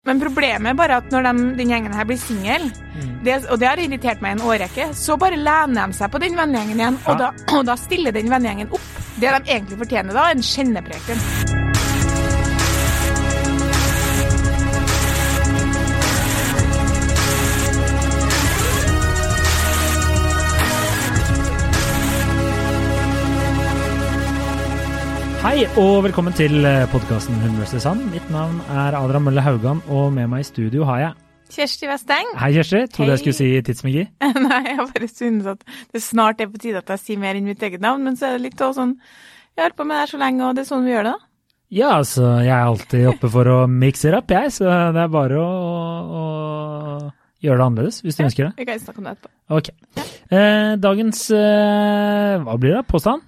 Men problemet bare at når den gjengen her blir single, og det har irritert meg en årrekke, så bare lener de seg på den vennegjengen igjen, og da stiller den vennegjengen opp. Det de egentlig fortjener da, en kjennepreken. Hei og velkommen til podcasten Hun vs. Han. Mitt navn er Adrian Mølle Haugan, og med meg I studio har jeg Kjersti Vesteng. Hei Kjersti, trodde jeg skulle si tidsmagi. Nei, jeg bare synes at det snart på tide at jeg sier mer enn mitt eget navn, men så det litt også sånn, jeg har på med det her så lenge, og det sånn vi gjør det da. Ja, altså, jeg alltid oppe for å mix it up, jeg, så det bare å gjøre det annerledes, hvis du ønsker det. Vi kan snakke om det etterpå. Ok. Dagens, hva blir det? Påstand?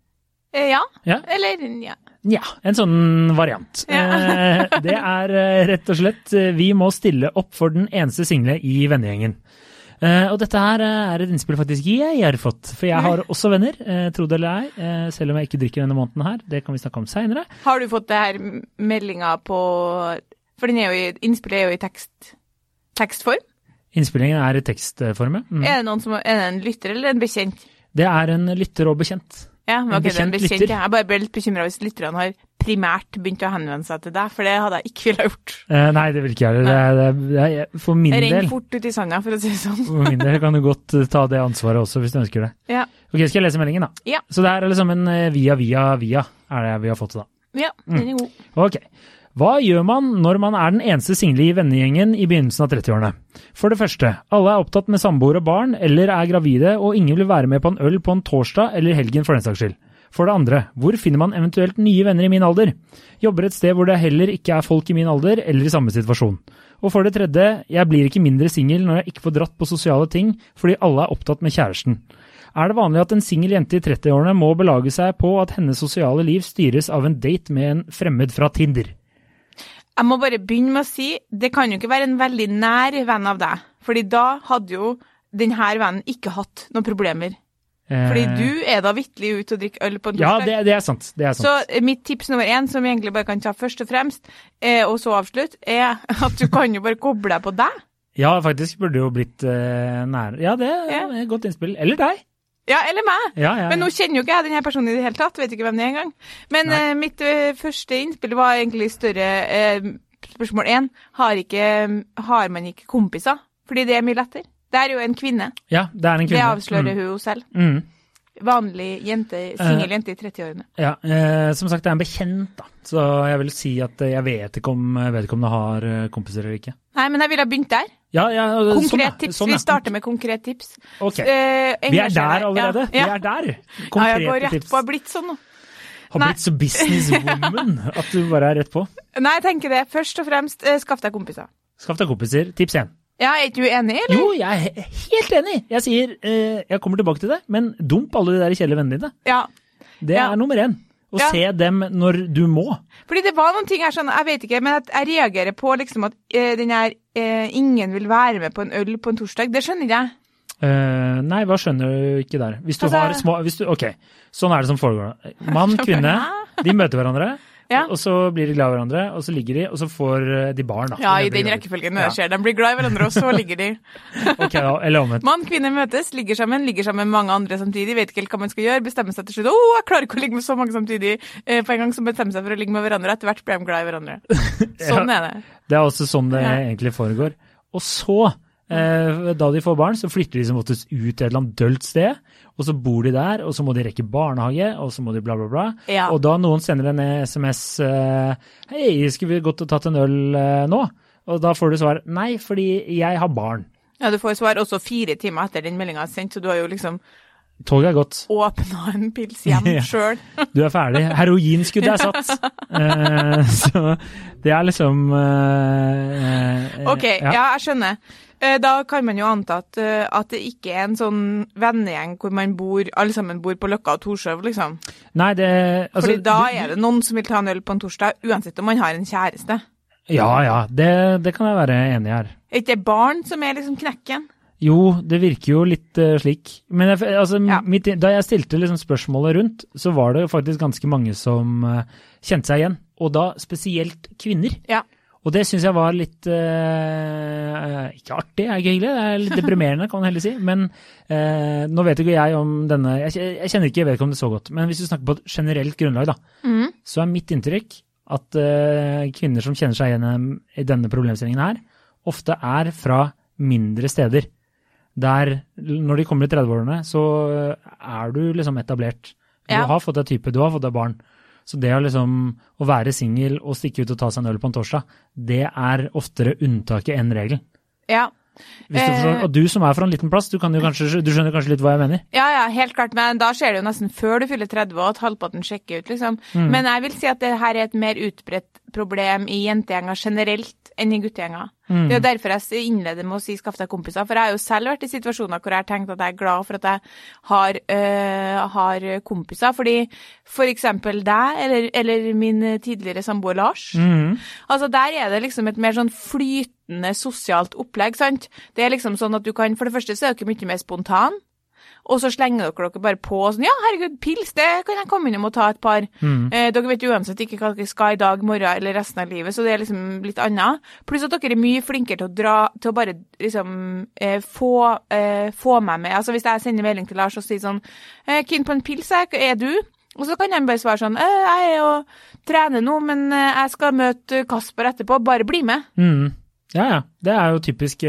Ja, eller ja. Ja, en sånn variant. Ja. Det rett og slett, vi må stille opp for den eneste single I vennegjengen. Og dette her et innspill faktisk jeg har fått, for jeg har også venner, tro det eller ei, selv om jeg ikke drikker denne måneden her, det kan vi snakke om senere. Har du fått det her meldingen på, for innspillet jo I tekstform? Innspillingen I tekstform, ja. Det en lytter eller en bekjent? Det en lytter og bekjent. Ja, men ok, bekjent den bekjent, lytter. Jeg bare ble litt bekymret hvis lytterne har primært begynt å henvende seg til deg, for det hadde jeg ikke ville gjort. Nei, det vil ikke jeg. Det for min del... Ren fort ut I sanda, for å si det sånn. For min del kan du godt ta det ansvaret også, hvis du ønsker det. Ja. Ok, skal jeg lese meldingen da? Ja. Så det liksom en via, det vi har fått da. Ja, den god. Ok. Hva gjør man når man den eneste single I vennegjengen I begynnelsen av 30-årene? For det første, alle opptatt med samboer og barn, eller gravide, og ingen vil være med på en øl på en torsdag eller helgen for den saks skyld. For det andre, hvor finner man eventuelt nye venner I min alder? Jobber et sted hvor det heller ikke folk I min alder, eller I samme situasjon. Og for det tredje, jeg blir ikke mindre single når jeg ikke får dratt på sosiale ting, fordi alle opptatt med kjæresten. Det vanlig at en single jente I 30-årene må belage seg på at hennes sosiale liv styres av en date med en fremmed fra Tinder? Jeg må bare begynne med å si, det kan jo ikke være en veldig nær venn av deg, fordi da hadde jo denne vennen ikke hatt noen problemer. Fordi du da vitterlig ut og drikker øl på en torsdag. Ja, det sant. Så mitt tips nummer 1, som vi egentlig bare kan ta først og fremst, og så avslutt, at du kan jo bare koble deg på deg. Ja, faktisk burde jo blitt nær. Ja, det et godt innspill. Eller deg. Ja, eller meg. Ja. Men nå kjenner jo ikke jeg denne personen I det hele tatt, vet ikke hvem det engang. Men mitt første innspill var egentlig større spørsmål 1. Har man ikke kompiser? Fordi det mye lettere. Det jo en kvinne. Ja, det en kvinne. Det avslører hun selv. Vanlig jente, single jente I 30-årene. Ja, som sagt, det en bekjent da. Så jeg vil si at jeg vet ikke om vedkommende har kompiser eller ikke. Nei, men jeg ville ha begynt der. Ja, konkret tips. Vi starter med konkret tips. Ok, vi der allerede. Ja. Vi der. Konkrete jeg går rett på, har blitt sånn nå. Har blitt så businesswoman at du bare rett på. Nei, jeg tenker det. Først og fremst, skaff deg kompiser. Skaff deg kompiser. Tips 1. Ja, du enig, eller? Jo, jeg helt enig. Jeg sier, jeg kommer tilbake til det, men dump alle de der kjedelige vennene dine. Ja. Det nummer 1. Og se dem når du må. Fordi det var noen ting her sånn, jeg vet ikke, men at jeg reagerer på liksom at den her, ingen vil være med på en øl på en torsdag, det skjønner jeg. Nei, hva skjønner du ikke der? Hvis du har små, ok, sånn det som foregår. Mann, kvinne, de møter hverandre. Ja. Og så blir de glad I hverandre, og så ligger de, og så får de barn. Da. Ja, I den rekkefølgen det skjer. De blir glad I hverandre, og så ligger de. Ok, da, eller omvendt. Mann, kvinne møtes, ligger sammen med mange andre samtidig, vet ikke helt hva man skal gjøre, bestemmer seg til slutt, jeg klarer ikke å ligge med så mange samtidig, på en gang som bestemmer seg for å ligge med hverandre, etter hvert blir de glad I hverandre. Sånn det. Det også sånn det egentlig foregår. Og så, da de får barn, så flytter de som oftest ut til et eller annet dølt sted, og så bor de der, og så må de rekke barnehage, og så må de bla bla bla. Ja. Og da noen sender en SMS, hei, skal vi gått og tatt en øl nå? Og da får du svar, nei, fordi jeg har barn. Ja, du får svar også 4 timer etter den meldingen sendt, så du har jo liksom Toget gått. Åpnet en pils hjem selv. Du ferdig. Heroinskuddet satt. Så det liksom... Ok, ja, jeg skjønner. Da kan man jo anta at det ikke en sånn vennegjeng hvor man bor, alle sammen bor på Løkka og Torshov, liksom. Nei, det... Altså, fordi da det noen som vil ta en øl på en torsdag, uansett om man har en kjæreste. Ja, det kan jeg være enig I her. Er ikke det barn som liksom knekken? Jo, det virker jo litt slik. Men da jeg stilte liksom spørsmålet rundt, så var det faktisk ganske mange som kjente seg igjen. Og da spesielt kvinner. Ja. Og det synes jeg var litt, ikke artig, er ikke hyggelig, det er litt deprimerende, kan man heller si. Men nå vet ikke jeg om denne, jeg kjenner ikke vedkommende så godt, men hvis vi snakker på et generelt grunnlag da, så er mitt inntrykk at kvinner som kjenner seg igjen i denne problemstillingen her, ofte er fra mindre steder. Der, når de kommer i 30-årene, så er du liksom etablert. Du har fått deg type, du har fått deg barn. Så det å være single og stikke ut og ta seg en øl på en torsdag, det er oftere unntaket enn regelen. Ja. Og du som er fra en liten plass, du skjønner kanskje litt hva jeg mener? Ja, helt klart, men da skjer det jo nesten før du fyller 30 og at halvparten sjekker ut, liksom. Men jeg vil si at det her er et mer utbredt problem i jentegjenger generelt enn i guttegjenger. Det er jo derfor jeg innleder med å si skaff deg kompiser, for jeg har jo selv vært i situasjoner hvor jeg har tenkt at jeg er glad for at jeg har kompiser, fordi for eksempel deg, eller min tidligere samboer Lars, altså der er det liksom et mer sånn flytende sosialt opplegg, sant? Det er liksom sånn at du kan, for det første så er det ikke mye mer spontan, og så slenger dere bare på sånn, ja, herregud, pils, det kan jeg komme innom og ta et par. Dere vet uansett ikke hva dere skal i dag, morgen eller resten av livet, så det er liksom litt annet. Pluss at dere er mye flinkere til å bare liksom få meg med. Altså hvis jeg sender melding til Lars og sier sånn, keen på en pils, er du? Og så kan jeg bare svare sånn, jeg er jo trener nå, men jeg skal møte Kasper etterpå, bare bli med. Ja, det er jo typisk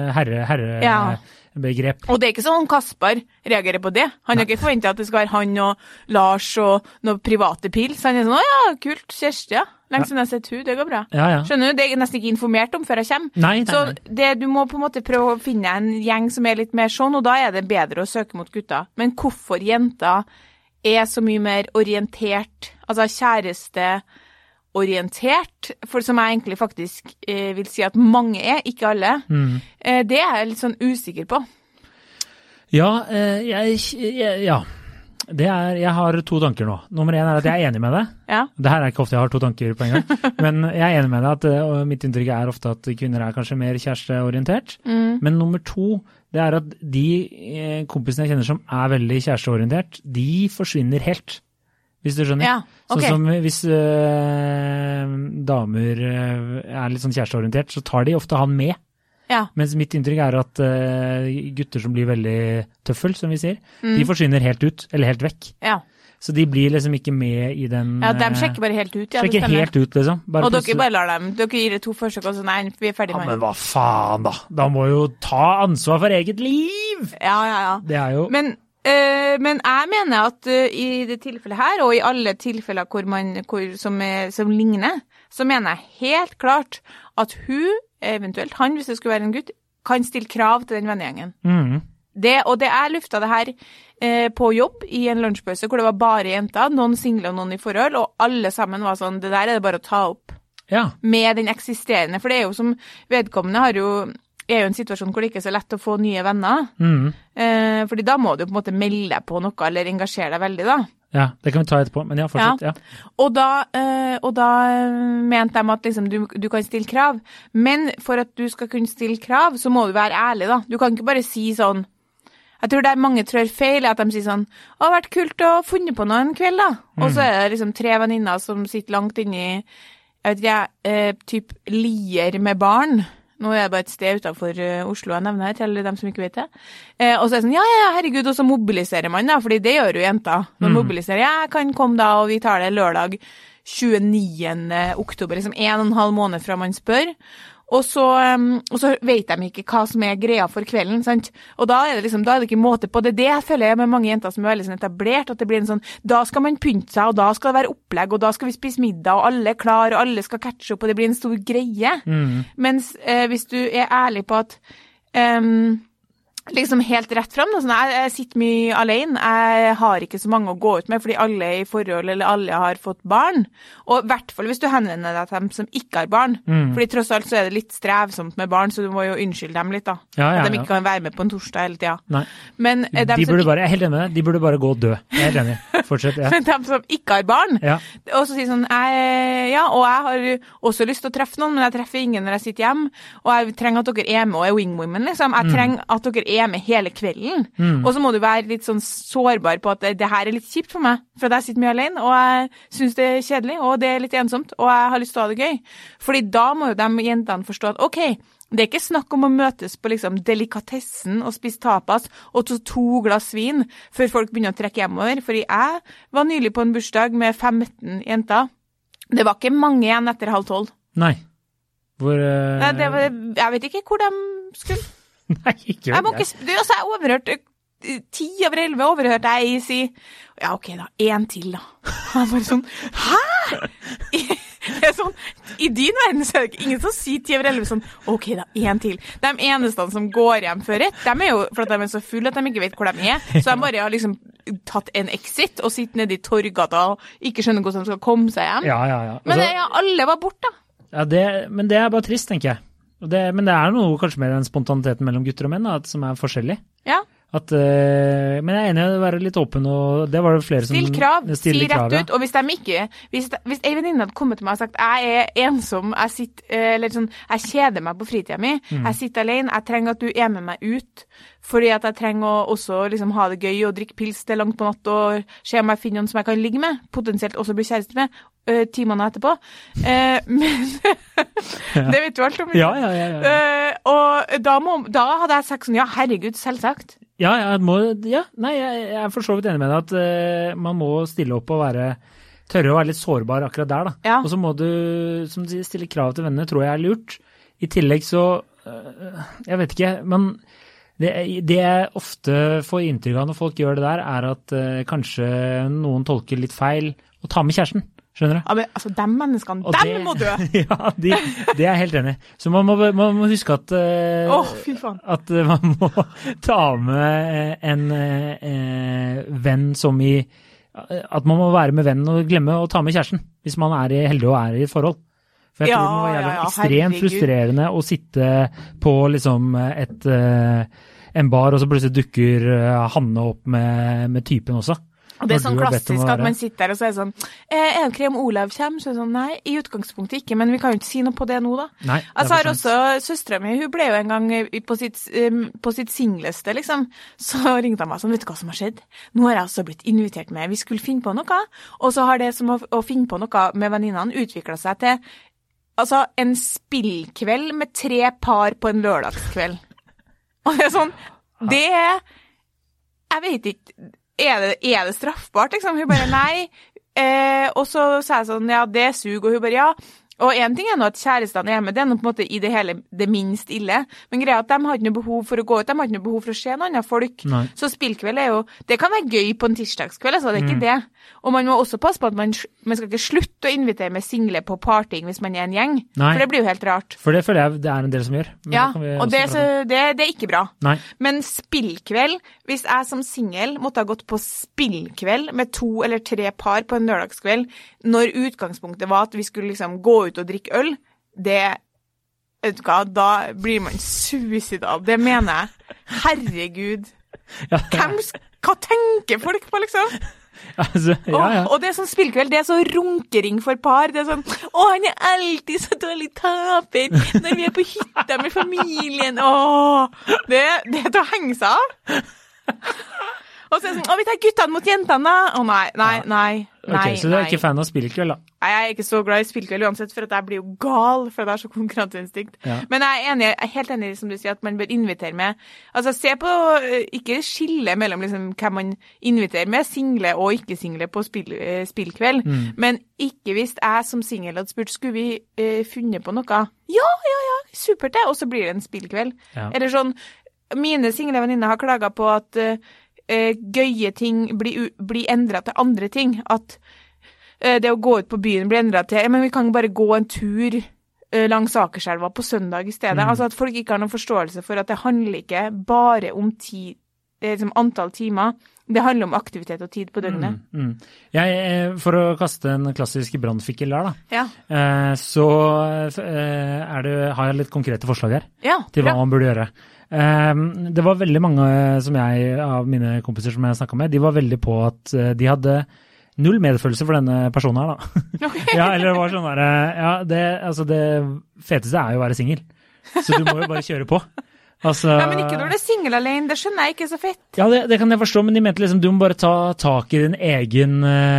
begrep. Og det er ikke sånn Kasper reagerer på det. Han har ikke forventet at det skal være han og Lars og noen private pils. Han er sånn, ja, kult, Kjersti, ja. Lenge siden jeg har sett hun, det går bra. Skjønner du, det er jeg nesten ikke informert om før jeg kommer. Nei. Så du må på en måte prøve å finne en gjeng som er litt mer sånn, og da er det bedre å søke mot gutta. Men hvorfor jenter er så mye mer orientert, altså kjæresteorientert, for som jeg egentlig faktisk vil si at mange er, ikke alle, det er jeg litt sånn usikker på. Ja, jeg har to tanker nå. Nummer 1 er at jeg er enig med deg. Ja. Det her er ikke ofte jeg har to tanker på en gang, men jeg er enig med deg at mitt inntrykk er ofte at kvinner er kanskje mer kjæresteorientert. Men nummer 2, det er at de kompisene jeg kjenner som er veldig kjæresteorientert, de forsvinner helt. Hvis du skjønner. Ja, ok. Sånn som hvis damer er litt sånn kjæresteorientert, så tar de ofte han med. Ja. Mens mitt inntrykk er at gutter som blir veldig tøffel, som vi sier, de forsvinner helt ut, eller helt vekk. Ja. Så de blir liksom ikke med i den... Ja, de sjekker bare helt ut. Ja, sjekker helt ut, liksom. Og dere bare lar dem, dere gir det 2 forsøk, og så nei, vi er ferdig med det. Ja, men hva faen da? Da må jo ta ansvar for eget liv! Ja. Det er jo... Men jeg mener at i det tilfellet her, og i alle tilfeller som ligner, så mener jeg helt klart at hun, eventuelt han, hvis det skulle være en gutt, kan stille krav til den vennegjengen. Og det er lufta det her på jobb i en lunsjpause, hvor det var bare jenter, noen single og noen i forhold, og alle sammen var sånn, det der er det bare å ta opp med den eksisterende, for det er jo som vedkommende er jo en situasjon hvor det ikke er så lett å få nye venner, fordi da må du på en måte melde deg på noe, eller engasjere deg veldig da. Ja, det kan vi ta etterpå, men fortsett, ja. Og da mente de at liksom, du kan stille krav, men for at du skal kunne stille krav, så må du være ærlig da. Du kan ikke bare si sånn, jeg tror det er mange trør feil, at de sier sånn, det har vært kult å funne på noe en kveld da, og så er det liksom 3 venninner som sitter langt inne i, jeg vet ikke, typ Lier med barn. Nå er det bare et sted utenfor Oslo jeg nevner til dem som ikke vet det. Og så er det sånn, ja, herregud, og så mobiliserer man da, fordi det gjør jo jenter. Man mobiliserer, jeg kan komme da, og vi tar det lørdag 29. oktober, liksom 1,5 måned fra man spør. Og så vet de ikke hva som er greia for kvelden, sant? Og da er det ikke måte på det. Det jeg føler med mange jenter som er veldig sånn etablert, at det blir en sånn, da skal man pynte seg, og da skal det være opplegg, og da skal vi spise middag, og alle er klar, og alle skal catche opp, og det blir en stor greie. Mens hvis du er ærlig på at liksom helt rett frem, da, sånn, jeg sitter mye alene, jeg har ikke så mange å gå ut med, fordi alle er i forhold, eller alle har fått barn, og i hvert fall hvis du henvender deg til dem som ikke har barn, fordi tross alt så er det litt strevsomt med barn, så du må jo unnskylde dem litt da, at de ikke kan være med på en torsdag hele tida. Men jeg er helt enig med deg, de burde bare gå og dø, jeg er helt enig, fortsett, ja. Men dem som ikke har barn, og så sier sånn, og jeg har også lyst til å treffe noen, men jeg treffer ingen når jeg sitter hjemme, og jeg trenger at dere er med og er wingwomen, liksom. Jeg trenger at dere er med hele kvelden. Og så må du være litt sånn sårbar på at det her er litt kjipt for meg, for at jeg sitter mye alene, og jeg synes det er kjedelig, og det er litt ensomt, og jeg har lyst til å ha det gøy. Fordi da må jo de jentene forstå at ok, det er ikke snakk om å møtes på liksom delikatessen og spise tapas og to glass vin før folk begynner å trekke hjemover. Fordi jeg var nylig på en bursdag med 15 jenter. Det var ikke mange igjen etter 11:30. Nei. Nei, jeg vet ikke hvor de skulle. Nei, ikke vel. Jeg overhørte 10/11 overhørte jeg si, ja ok da, en til da. Jeg bare sånn, hæ? Det er sånn, i din verden så er det ingen som sier 10/11 sånn, ok da, en til. De eneste som går hjem før rett, de er jo, for at de er så fulle at de ikke vet hvor de er, så de bare har liksom tatt en exit og sitter nede i Torgata og ikke skjønner hvordan de skal komme seg hjem. Ja. Men alle var borte da. Ja, men det er bare trist, tenker jeg. Men det er noe kanskje med den spontaniteten mellom gutter og menn, da, som er forskjellig. Ja. Men jeg er enig i å være litt åpen, og det var det flere som... Still krav, si rett ut, og hvis de ikke... Hvis en venninne hadde kommet til meg og sagt, jeg er ensom, jeg kjeder meg på fritiden min, jeg sitter alene, jeg trenger at du er med meg ut, fordi at jeg trenger å også liksom ha det gøy og drikke pils til langt på natt, og se om jeg finner noen som jeg kan ligge med, potensielt også bli kjæreste med, 10 måneder etterpå. Men det vet du alt om. Ja. Og da hadde jeg sagt sånn, ja, herregud, selvsagt. Jeg er for så vidt enig med deg at man må stille opp og tørre å være litt sårbar akkurat der da. Ja. Og så må du, som du sier, stille krav til vennene, tror jeg er lurt. I tillegg så, jeg vet ikke, men det jeg ofte får inntrykk av når folk gjør det der, er at kanskje noen tolker litt feil og tar med kjæresten. Skjønner du? Ja, men altså, de menneskene, dem må dø! Ja, det er jeg helt enig. Så man må huske at, fy faen. At man må ta med en venn som at man må være med vennen og glemme å ta med kjæresten, hvis man er heldig og er i et forhold. For jeg tror det må være ekstremt frustrerende å sitte på liksom en bar, og så plutselig dukker Hanne opp med typen også. Og det er sånn klassisk at man sitter der og så er det sånn, er det om Olav kommer? Så er det sånn, nei, i utgangspunktet ikke, men vi kan jo ikke si noe på det nå da. Nei, altså har også søstera mi, hun ble jo en gang på sitt singleste, liksom, så ringte han meg sånn, vet du hva som har skjedd? Nå har jeg altså blitt invitert med, vi skulle finne på noe, og så har det som å finne på noe med venninnene utviklet seg til, altså, en spillkveld med 3 par på en lørdagskveld. Og det er sånn, jeg vet ikke, er det straffbart, liksom? Hun bare, nei. Og så sa jeg sånn, ja, det sug, og hun bare, ja. Og en ting er nå at kjærestene er med, det er noe på en måte i det hele det minst ille, men greia at de har ikke noe behov for å gå ut, de har ikke noe behov for å se noen andre folk. Nei. Så spillkveld er jo, det kan være gøy på en tirsdagskveld, altså det er ikke det. Og man må også passe på at man skal ikke slutte å invitere med single på parting hvis man er en gjeng, for det blir jo helt rart. For det føler jeg det er en del som gjør. Ja, og det er ikke bra. Nei. Men spillkveld, hvis jeg som single måtte ha gått på spillkveld med 2 eller 3 par på en lørdagskveld, når utgangspunktet var at vi skulle liksom gå ut og drikke øl, vet du hva, da blir man suicidal. Det mener jeg. Herregud. Ja. Hva tenker folk på, liksom? Altså, ja. Og det er sånn spillkveld, det er så runkering for par. Det er sånn, han er alltid så dårlig taper når vi er på hytta med familien. Det er til å henge seg av. Og så er det sånn, vi tar guttene mot jentene da. Nei. Ok, så du er ikke fan av spillkveld da? Nei, jeg er ikke så glad i spillkveld uansett, for at jeg blir jo gal, for det er så konkurranseinstinkt. Ja. Men jeg er helt enig som du sier, at man bør invitere med, altså se på, ikke skille mellom liksom hvem man inviterer med, single og ikke single på spillkveld, men ikke hvis jeg som single hadde spurt, skulle vi funnet på noe? Ja, supert det, og så blir det en spillkveld. Ja. Eller sånn, mine single venninner har klaget på at gøye ting blir endret til andre ting, at det å gå ut på byen blir endret til, men vi kan bare gå en tur langs Akerselva på søndag i stedet, altså at folk ikke har noen forståelse for at det handler ikke bare om antall timer, det handler om aktivitet og tid på døgnet. For å kaste en klassisk brannfikkel der da, så har jeg litt konkrete forslag her til hva man burde gjøre. Det var veldig mange av mine kompiser som jeg snakket med, de var veldig på at de hadde null medfølelse for denne personen her da. Okay. Ja, eller det var sånn der, det feteste er jo å være single, så du må jo bare kjøre på. Altså, Ja, men ikke når du er single alene, det skjønner jeg ikke så fett. Ja, det kan jeg forstå, men de mente liksom, du må bare ta tak i din egen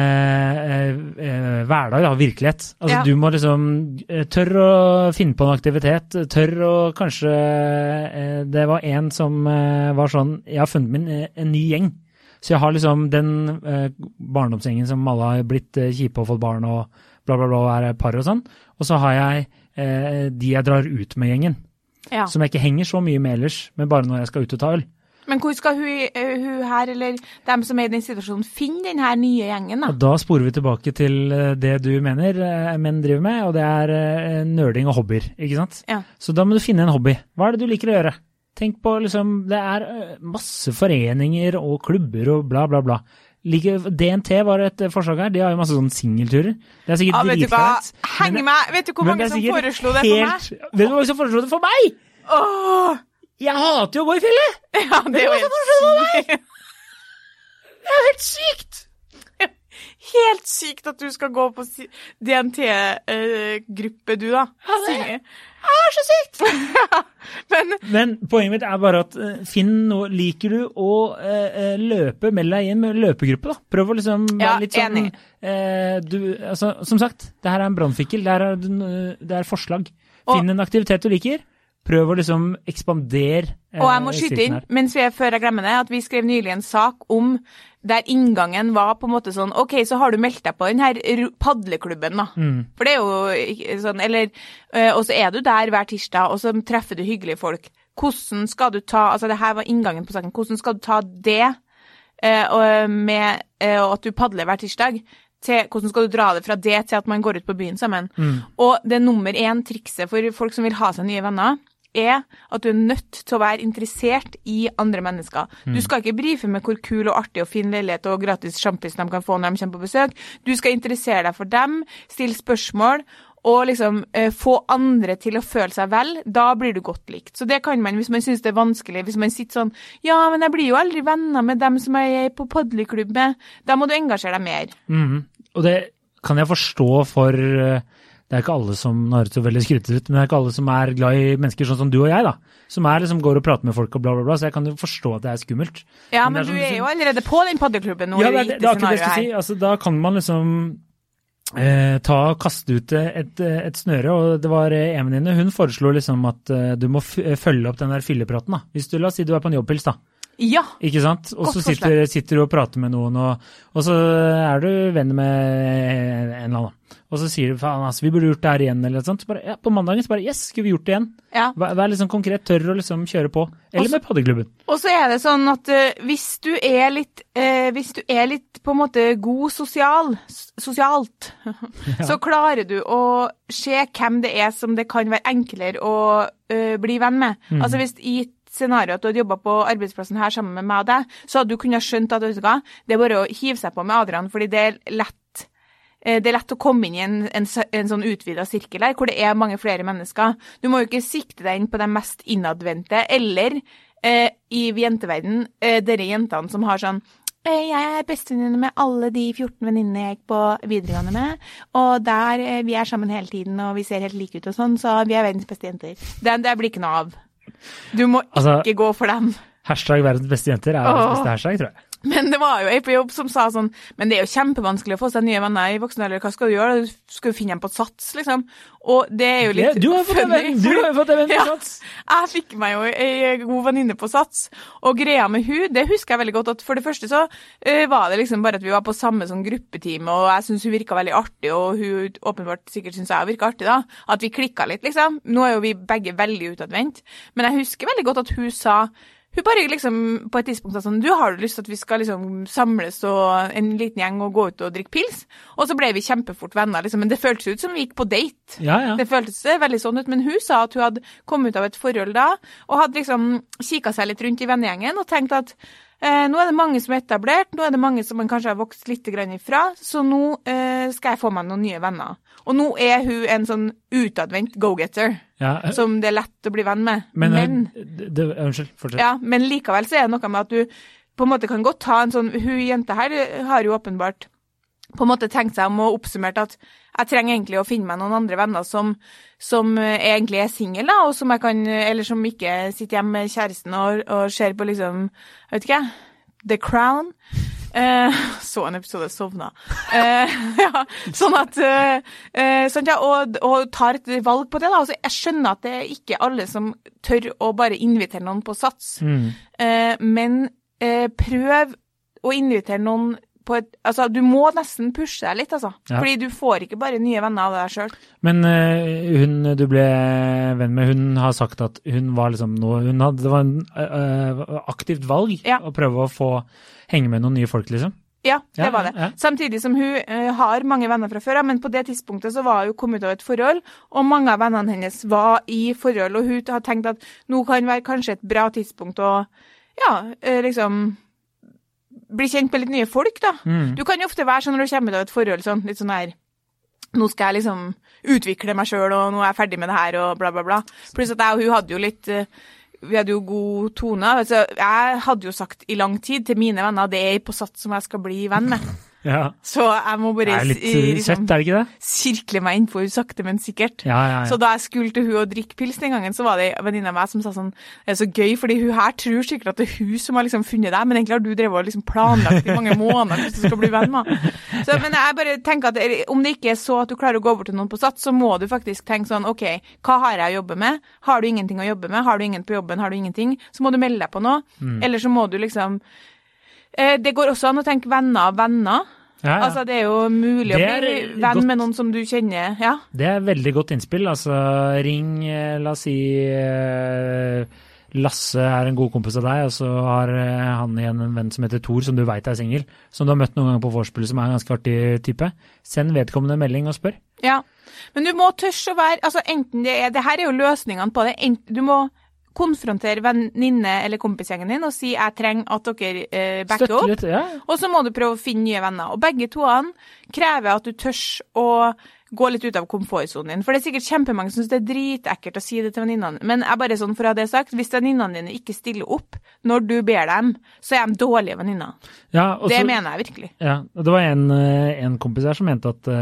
hverdag, da, virkelighet. Altså, Ja. du må liksom tørre å finne på en aktivitet, tørre å kanskje, det var en som var sånn, jeg har funnet min en ny gjeng. Så jeg har liksom den barndomsgjengen som alle har blitt kjipe og fått barn og bla bla bla, er par og sånn. Og så har jeg de jeg drar ut med gjengen. Ja. Som jeg ikke henger så mye med ellers, men bare når jeg skal ut og ta øl. Men hvor skal hun her, eller dem som er i den situasjonen, finne den her nye gjengen da? Og da sporer vi tilbake til det du mener menn driver med, og det er nerding og hobbyer, ikke sant? Ja. Så da må du finne en hobby. Hva er det du liker å gjøre? Tenk på liksom, det er masse foreninger og klubber og bla bla bla. DNT var et forslag her, de har jo masse sånne singelturer. Det er sikkert dritfett. Heng meg! Vet du hvor mange som foreslo det for meg? Vet du hvor mange som foreslo det for meg? Åh! Jeg hater jo å gå i fjellet! Ja, det er jo helt sykt. Det er helt sykt! Helt sykt at du skal gå på DNT-gruppe, du da. Det er så sykt! Men poenget mitt er bare at finn noe, liker du å løpe, meld deg inn med løpegruppe da. Prøv å liksom være litt sånn, enig. Altså, som sagt, det her er en brannfikkel, det er forslag. Finn en aktivitet du liker, prøv å liksom ekspandere. Og jeg må skyte inn, før jeg glemmer det, at vi skrev nylig en sak om der inngangen var på en måte sånn, ok, så har du meldt deg på den her padleklubben da. For det er jo sånn, og så er du der hver tirsdag, og så treffer du hyggelige folk. Hvordan skal du ta, altså det her var inngangen på saken, hvordan skal du ta det med at du padler hver tirsdag, til hvordan skal du dra det fra det til at man går ut på byen sammen. Og det nummer 1 trikset for folk som vil ha seg nye venner, er at du er nødt til å være interessert i andre mennesker. Du skal ikke brife med hvor kul og artig og fin leilighet og gratis sjampis de kan få når de kommer på besøk. Du skal interessere deg for dem, stille spørsmål, og liksom få andre til å føle seg vel. Da blir du godt likt. Så det kan man, hvis man synes det er vanskelig, hvis man sitter sånn, ja, men jeg blir jo aldri venner med dem som jeg er på padleklubb med. Da må du engasjere deg mer. Og det kan jeg forstå for... Det er ikke alle som har så veldig skrytet ut, men det er ikke alle som er glad i mennesker sånn som du og jeg da, som liksom går og prater med folk og bla bla bla, så jeg kan jo forstå at det er skummelt. Ja, men du er jo allerede på den padleklubben nå. Ja, det er ikke det jeg skal si. Altså, da kan man liksom kaste ut et snøre, og det var en venninne, hun foreslo liksom at du må følge opp den der fyllepraten da. Hvis du, la oss si du er på en jobbpils da. Ja, ikke sant? Og så sitter du og prater med noen, og så er du venn med en eller annen. Og så sier du, faen, altså, vi burde gjort det her igjen, eller noe sånt. Så bare, ja, på mandagen så bare, yes, skulle vi gjort det igjen? Ja. Vær liksom konkret, tørr å liksom kjøre på. Eller med paddeklubben. Og så er det sånn at hvis du er litt på en måte god sosialt, så klarer du å se hvem det er som det kan være enklere å bli venn med. Altså hvis i scenario at du hadde jobbet på arbeidsplassen her sammen med meg og deg, så hadde du kunnet skjønt at det er bare å hive seg på med Adrian, fordi det er lett å komme inn i en sånn utvidet sirkel her, hvor det er mange flere mennesker. Du må jo ikke sikte deg inn på de mest innadvendte, eller i jenteverden, dere jentene som har sånn, jeg er bestevenninne med alle de 14 venninnene jeg gikk på videregående med, og der vi er sammen hele tiden, og vi ser helt like ut og sånn, så vi er verdens beste jenter. Det blir ikke noe av. Du må ikke gå for dem. Hashtag verdens beste jenter er verdens beste hashtag, tror jeg. Men det var jo en på jobb som sa sånn, men det er jo kjempevanskelig å få seg nye venner i voksen alder, hva skal du gjøre? Du skal jo finne dem på Sats, liksom. Og det er jo litt du har fått en venn på Sats. Jeg fikk meg jo en god venninne på Sats, og greia med hun, det husker jeg veldig godt, at for det første så var det liksom bare at vi var på samme sånn gruppetime, og jeg synes hun virket veldig artig, og hun åpenbart sikkert synes jeg virket artig da, at vi klikket litt, liksom. Nå er jo vi begge veldig utadvendt, men jeg husker veldig godt at hun sa, hun bare liksom på et tidspunkt sa sånn, du har du lyst til at vi skal liksom samles og en liten gjeng og gå ut og drikke pils? Og så ble vi kjempefort venner, liksom, men det føltes ut som vi gikk på date. Ja. Det føltes veldig sånn ut, men hun sa at hun hadde kommet ut av et forhold da, og hadde liksom kikket seg litt rundt i vennegjengen og tenkt at nå er det mange som er etablert, nå er det mange som man kanskje har vokst litt grann ifra, så nå skal jeg få meg noen nye venner. Og nå er hun en sånn utadvendt go-getter, som det er lett å bli venn med. Unnskyld, fortsett. Ja, men likevel så er det noe med at du på en måte kan godt ta en sånn, hun jente her har jo åpenbart på en måte tenkt seg om og oppsummert at jeg trenger egentlig å finne meg noen andre venner som egentlig er single, da, og som jeg kan, eller som ikke sitter hjemme med kjæresten og ser på liksom, jeg vet ikke, The Crown. Så en episode sovna. Ja, sånn at, sånn, ja, og tar et valg på det da. Altså, jeg skjønner at det er ikke alle som tør å bare invitere noen på sats. Men prøv å invitere noen på altså, du må nesten pushe deg litt, altså. Ja. Fordi du får ikke bare nye venner av deg selv. Men hun du ble venn med, hun har sagt at hun var liksom noe, det var en aktivt valg å prøve å henge med noen nye folk, liksom. Ja, det var det. Ja. Samtidig som hun har mange venner fra før, men på det tidspunktet så var hun kommet av et forhold, og mange av vennene hennes var i forhold, og hun har tenkt at nå kan være kanskje et bra tidspunkt å, liksom bli kjent med litt nye folk, da. Du kan jo ofte være sånn når du kommer til et forhold, sånn, litt sånn her, nå skal jeg liksom utvikle meg selv, og nå er jeg ferdig med det her, og bla bla bla. Pluss at jeg og hun hadde jo litt, vi hadde jo god tone. Altså, jeg hadde jo sagt i lang tid til mine venner, det er på sats som jeg skal bli venn med. Ja. Så jeg må bare det litt søtt, er det ikke det? Sirkle meg innenfor sakte, men sikkert. Ja. Så da jeg skulle til hun og drikke pils den gangen, så var det en venninne av meg som sa sånn, det er så gøy, fordi hun her tror sikkert at det er hun som har liksom funnet deg, men egentlig har du drevet og liksom planlagt i mange måneder hvis du skal bli venn med. Så, men jeg bare tenker at om det ikke er så at du klarer å gå bort til noen på sats, så må du faktisk tenke sånn, ok, hva har jeg å jobbe med? Har du ingenting å jobbe med? Har du ingen på jobben? Har du ingenting? Så må du melde deg på noe. Eller så må du liksom, det går også an å tenke venner av venner. Ja. Altså, det er jo mulig å bli venn med noen som du kjenner, ja. Det er veldig godt innspill, altså ring, la oss si, Lasse er en god kompis av deg, og så har han igjen en venn som heter Thor, som du vet er single, som du har møtt noen ganger på vorspiel, som er en ganske artig type. Send vedkommende melding og spør. Ja, men du må tørre å være, altså enten det her er jo løsningene på det, du må konfrontere venninne eller kompisgjengen din og si jeg trenger at dere backer opp, litt, og så må du prøve å finne nye venner. Og begge toene krever at du tørs å gå litt ut av komfortzonen din, for det er sikkert kjempemange som synes det er dritekkelt å si det til venninnene, men jeg bare sånn for å ha det sagt, hvis venninnene dine ikke stiller opp når du ber dem, så er de dårlige venninner. Ja, det mener jeg virkelig. Ja, og det var en kompis her som mente at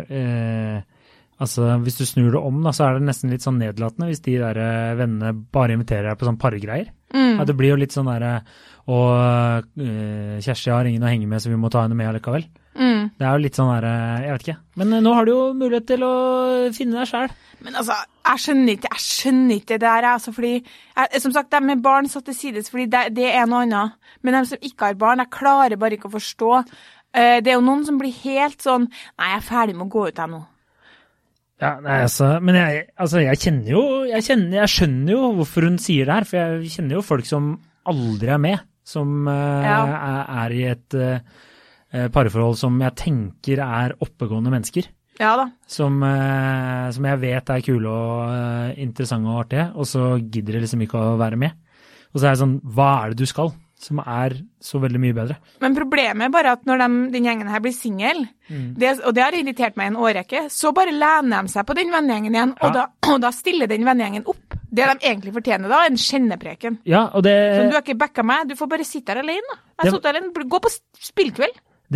altså, hvis du snur det om, da, så er det nesten litt sånn nedlatende hvis de der vennene bare inviterer deg på sånn pargreier. Ja, det blir jo litt sånn der, og Kjersti har ingen å henge med, så vi må ta henne med allikevel. Det er jo litt sånn der, jeg vet ikke. Men nå har du jo mulighet til å finne deg selv. Men altså, jeg skjønner ikke det der, altså, fordi, som sagt, de med barn satt til sides, fordi det er noe annet. Men de som ikke har barn, jeg klarer bare ikke å forstå. Det er jo noen som blir helt sånn, nei, jeg er ferdig med å gå ut her nå. Ja, nei, altså, men jeg skjønner jo hvorfor hun sier det her, for jeg kjenner jo folk som aldri er med, som er i et parforhold som jeg tenker er oppegående mennesker. Ja da. Som jeg vet er kule og interessante og artige, og så gidder de liksom ikke å være med. Og så er det sånn, hva er det du skal? Som er så veldig mye bedre. Men problemet er bare at når den gjengen her blir single, og det har irritert meg en årrekke, så bare lener de seg på den vennegjengen igjen, og da stiller den vennegjengen opp. Det de egentlig fortjener da, en kjennepreken. Ja, og det... Så du har ikke backa meg, du får bare sitte her alene. Gå på spillkveld. Det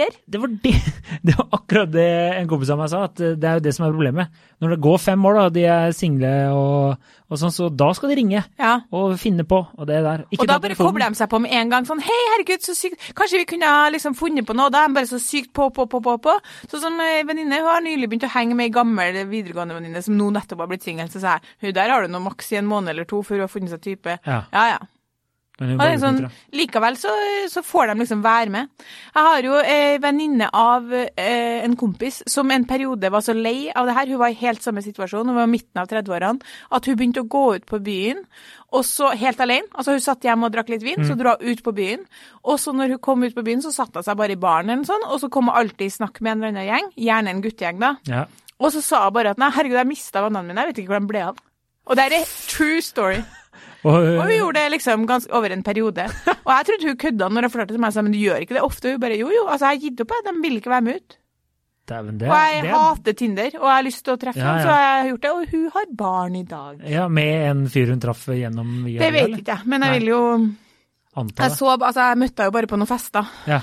var akkurat det en kompis av meg sa, at det er jo det som er problemet. Når det går 5 år da, de er single og sånn, så da skal de ringe og finne på, og det der. Ikke og da bare kobler de seg på med en gang, sånn, hei herregud, så sykt, kanskje vi kunne liksom funnet på noe, da er de bare så sykt på. Så som venninne, hun har nylig begynt å henge med en gammel videregående venninne, som nå nettopp har blitt single, så sier jeg, der har du noe maks i en måned eller 2 før hun har funnet seg type. Ja. Sånn, likevel så får de liksom være med. Jeg har jo venninne av en kompis som en periode var så lei av det her. Hun var i helt samme situasjon, hun var midten av 30-årene, at hun begynte å gå ut på byen, og så helt alene. Altså hun satt hjemme og drakk litt vin, så dro hun ut på byen. Og så når hun kom ut på byen, så satt hun seg bare i baren eller sånn, og så kom hun alltid i snakk med en eller annen gjeng, gjerne en guttegjeng da. Ja. Og så sa hun bare at, nei, herregud, jeg mistet vennene mine, jeg vet ikke hvor de ble av. Og det er true story. Og hun gjorde det liksom ganske over en periode. Og jeg trodde hun kødda når jeg fortalte til meg, men du gjør ikke det ofte. Hun bare, jo, altså jeg har gitt opp, de vil ikke være med ut. Og jeg hater Tinder, og jeg har lyst til å treffe henne, så jeg har gjort det. Og hun har barn i dag. Ja, med en fyr hun traff gjennom via det vet ikke jeg, men jeg vil jo... antar det. Jeg møtte henne jo bare på noen fester. Ja.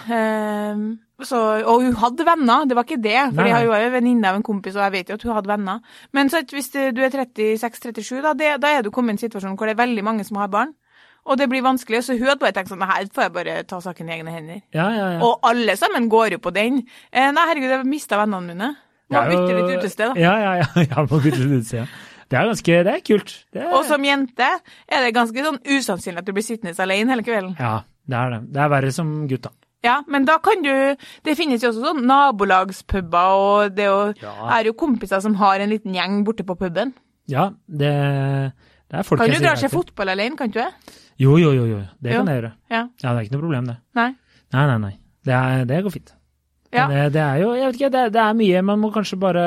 Og hun hadde venner, det var ikke det, for Nei. jeg var jo venninne av en kompis, og jeg vet jo at hun hadde venner. Men så hvis du er 36-37, da er du kommet i en situasjon hvor det er veldig mange som har barn, og det blir vanskelig, så hun hadde bare tenkt sånn, her får jeg bare ta saken i egne hender. Ja. Og alle sammen går jo på den. Nei, herregud, jeg mistet vennene mine. Må bytte litt utested, da. Ja, må bytte litt utested, ja. Det er kult. Og som jente er det ganske sånn usannsynlig at du blir sittende alene hele kvelden. Ja, det er det. Det er verre som gutt, da. Ja, men da kan det finnes jo også sånn nabolagspubber, og det er jo kompiser som har en liten gjeng borte på puben. Ja, det er folk kan jeg du dra sier seg fotball alene, kan du det? Jo, det kan jeg gjøre. Ja, det er ikke noe problem det. Nei. Nei. Det går fint. Ja. Men det er jo, jeg vet ikke, det er mye, man må kanskje bare,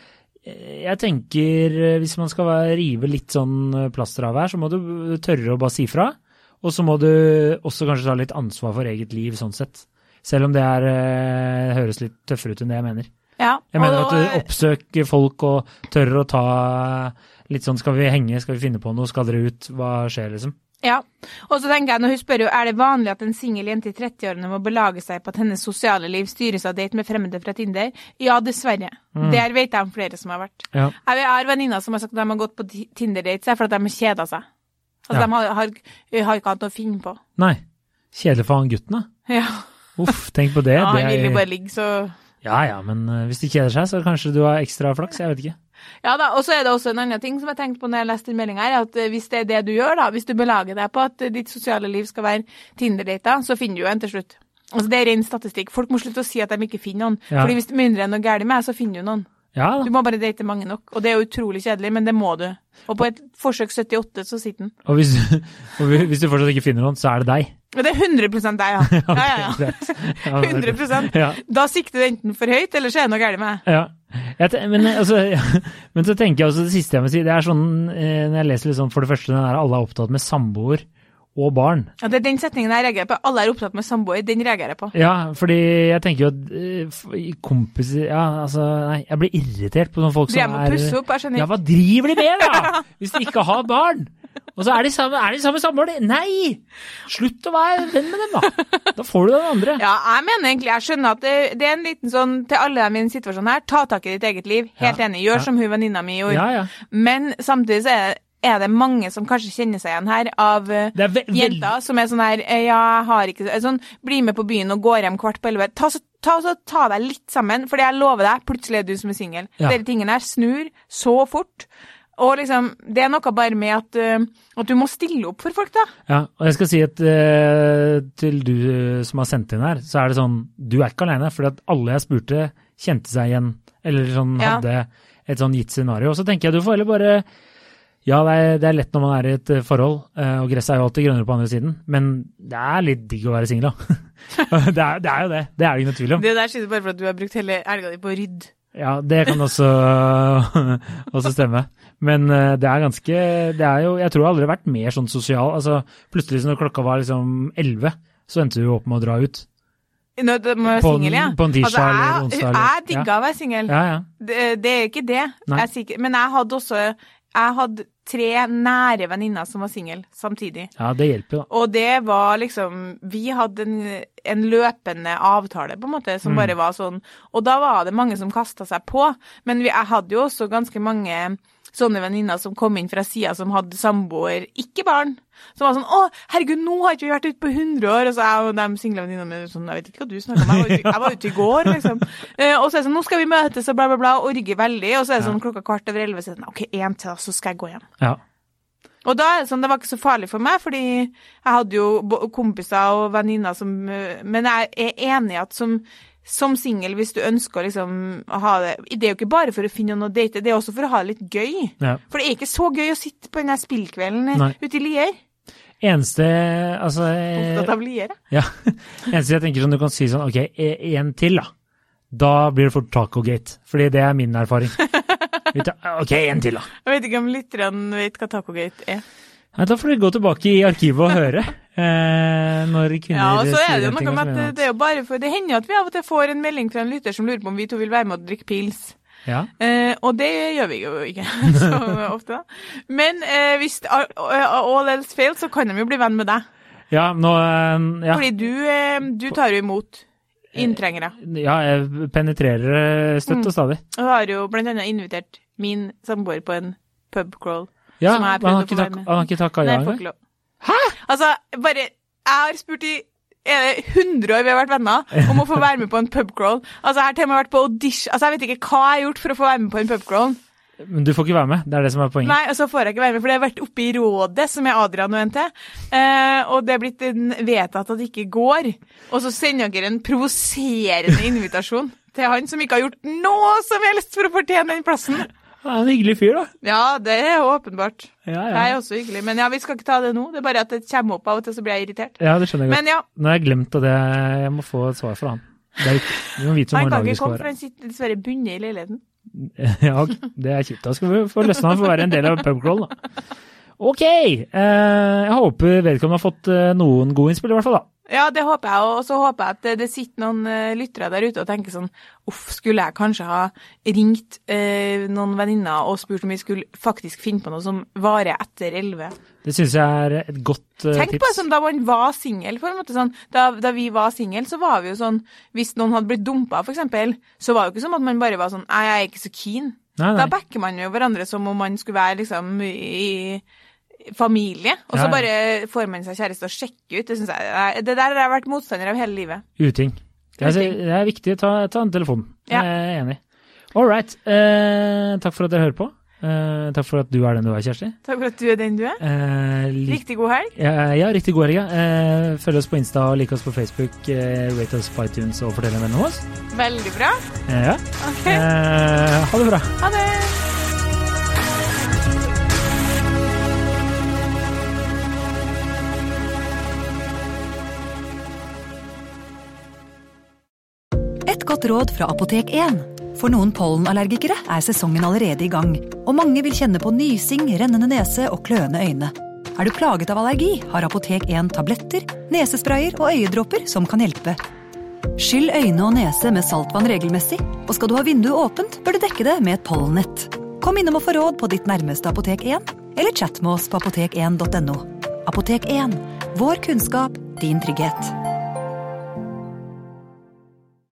jeg tenker, hvis man skal rive litt sånn plaster av her, så må du tørre å bare si fra. Og så må du også kanskje ta litt ansvar for eget liv, sånn sett. Selv om det høres litt tøffere ut enn det jeg mener. Ja. Jeg mener at du oppsøker folk og tør å ta litt sånn, skal vi henge, skal vi finne på noe, skal dere ut, hva skjer liksom? Ja, og så tenker jeg, når hun spør jo, er det vanlig at en single jente i 30-årene må belage seg på at hennes sosiale liv styres av date med fremmede fra Tinder? Ja, dessverre. Der vet jeg om flere som har vært. Ja. Jeg har venninner som har sagt at de har gått på Tinder-dates for at de har kjedet seg. Altså, de har ikke hatt noe å finne på. Nei, kjedelig for han gutten da. Ja. Uff, tenk på det. Ja, han vil jo bare ligge, så... Ja, men hvis de kjeder seg, så kanskje du har ekstra flaks, jeg vet ikke. Ja da, og så er det også en annen ting som jeg tenkte på når jeg leste den meldingen her, at hvis det er det du gjør da, hvis du belager deg på at ditt sosiale liv skal være Tinder-dater, så finner du jo en til slutt. Altså det er ren statistikk. Folk må slutte å si at de ikke finner noen, fordi hvis du mindre enn noe gærlig med, så finner du noen. Ja, du må bare date mange nok, og det er jo utrolig kjedelig, men det må du. Og på et forsøk 78 så sitter den. Og hvis du fortsatt ikke finner noen, så er det deg. Det er 100% deg, ja. Ja. 100%. Ja. Da sikter du enten for høyt, eller så er det noe gærlig med. Ja. Men så tenker jeg også det siste jeg må si, det er sånn, når jeg leser litt sånn, for det første, den alle er opptatt med samboer og barn. Ja, det er den setningen jeg reagerer på. Alle er opptatt med samboer, den reagerer jeg på. Ja, fordi jeg tenker jo at kompiser, nei, jeg blir irritert på sånne folk som pusse opp, jeg skjønner. Ja, hva driver de med da? Hvis de ikke har barn? Og så er de samme samboer. Nei! Slutt å være venn med dem da. Da får du den andre. Ja, jeg mener egentlig, jeg skjønner at det er en liten sånn, til alle dem i en situasjon her, ta tak i ditt eget liv. Helt enig, gjør som hun venninna mi gjorde. Ja. Men samtidig så er det mange som kanskje kjenner seg igjen her av jenter som er sånn her, ja, jeg har ikke sånn, bli med på byen og går hjem 11:15. Ta deg litt sammen, for jeg lover deg, plutselig er du som er single. Dere tingene her snur så fort. Og liksom, det er noe bare med at du må stille opp for folk da. Ja, og jeg skal si at til du som har sendt inn her, så er det sånn, du er ikke alene, for at alle jeg spurte kjente seg igjen, eller sånn hadde et sånn gitt scenario. Og så tenker jeg, du får heller bare, ja, det er lett når man er i et forhold, og gresset er jo alltid grønnere på andre siden, men det er litt digg å være single da. det er jo det er jo ikke noe tvil om. Det der skjer bare for at du har brukt hele elga di på å rydde. Ja, det kan også stemme. Men det er jo, jeg tror jeg aldri har vært mer sånn sosial. Altså, plutselig når klokka var liksom 11, så endte du opp med å dra ut. Nå må jeg være single, ja. På en tirsdag eller onsdag. Jeg digget å være single. Ja. Det er ikke det. Men jeg hadde 3 nære venninner som var single samtidig. Ja, det hjelper da. Og det var liksom, vi hadde en løpende avtale på en måte, som bare var sånn, og da var det mange som kastet seg på, men jeg hadde jo også ganske mange sånne venninner som kom inn fra siden som hadde samboer, ikke barn, som var sånn, herregud, nå har ikke vi vært ute på 100 år, og så er jo de single venninner med sånn, jeg vet ikke hva du snakker om, jeg var ute i går, liksom. Og så er det sånn, nå skal vi møtes, og bla bla bla, og orger veldig, og så er det sånn klokka 11:15, så er det sånn, ok, en til, så skal jeg gå hjem. Ja. Og da er det sånn, det var ikke så farlig for meg, fordi jeg hadde jo kompiser og venninner som, men jeg er enig at som single, hvis du ønsker å liksom ha det, det er jo ikke bare for å finne noe å date, det er også for å ha det litt gøy. Ja. For det er ikke så gøy å sitte på denne spillkvelden ute i Lier. Eneste, altså... Opptatt av Lier, ja. Eneste jeg tenker sånn, du kan si sånn, ok, en til da. Da blir det fort Tacogate, fordi det er min erfaring. Ok, en til da. Jeg vet ikke om lytterne vet hva Tacogate er. Nei, da får dere gå tilbake i arkivet og høre. Når kvinner... Ja, og så er det jo noe med at det er jo bare for... Det hender jo at vi av og til får en melding fra en lytter som lurer på om vi to vil være med å drikke pils. Ja. Og det gjør vi jo ikke så ofte da. Men hvis all else fail, så kan de jo bli venn med deg. Ja, nå... Ja. Fordi du tar jo imot inntrengere. Ja, jeg penetrerer støtt og stadig. Og har jo blant annet invitert min samboer på en pubcrawl. Ja, som jeg han har ikke takket ja engang. Hæ? Altså, jeg har spurt i 100 år vi har vært venner om å få være med på en pubcrawl. Altså, jeg har til og med vært på audition. Altså, jeg vet ikke hva jeg har gjort for å få være med på en pubcrawl. Men du får ikke være med, det er det som er poenget. Nei, og så får jeg ikke være med, for det har vært oppe i rådet, som er Adrian og NT, og det er blitt vedtatt at det ikke går. Og så sender dere en provoserende invitasjon til han som ikke har gjort noe som helst for å fortjene den plassen. Han er en hyggelig fyr, da. Ja, det er åpenbart. Ja. Jeg er også hyggelig, men ja, vi skal ikke ta det nå. Det er bare at det kommer opp av og til, så blir jeg irritert. Ja, det skjønner jeg godt. Men ja. Nå har jeg glemt at jeg må få et svar fra han. Det er viktig. Vi må vite han kan ikke komme, for han sitter dessverre bundet i leiligheten. Ja, det er kjipt. Da skal vi få løsne han for å være en del av pubcrawl, da. Ok, jeg håper vedkommende har fått noen gode innspill i hvert fall, da. Ja, det håper jeg, og så håper jeg at det sitter noen lyttere der ute og tenker sånn, skulle jeg kanskje ha ringt noen venninner og spurt om vi skulle faktisk finne på noe som varer etter 11? Det synes jeg er et godt tips. Tenk på det sånn, da man var single, for en måte sånn, da vi var single, så var vi jo sånn, hvis noen hadde blitt dumpet for eksempel, så var det jo ikke som at man bare var sånn, jeg er ikke så keen. Nei. Da backer man jo hverandre som om man skulle være liksom i familie, og så bare får man seg kjæreste og sjekke ut. Det synes jeg, det der har jeg vært motstander av hele livet. Uting. Det er viktig å ta en telefon. Ja. Jeg er enig. All right. Takk for at dere hører på. Takk for at du er den du er, Kjersti. Takk for at du er den du er. Riktig god helg. Ja, riktig god helg. Følg oss på Insta og like oss på Facebook. Rate oss på iTunes og fortell en venn om oss. Veldig bra. Ja. Ok. Ha det bra. Ha det. Et godt råd fra Apotek 1. For noen pollenallergikere er sesongen allerede i gang, og mange vil kjenne på nysing, rennende nese og kløende øyne. Er du plaget av allergi, har Apotek 1 tabletter, nesesprayer og øyedråper som kan hjelpe. Skyll øyne og nese med saltvann regelmessig, og skal du ha vinduet åpent, bør du dekke det med et pollennett. Kom innom og få råd på ditt nærmeste Apotek 1, eller chat med oss på apotek1.no. Apotek 1. Vår kunnskap, din trygghet.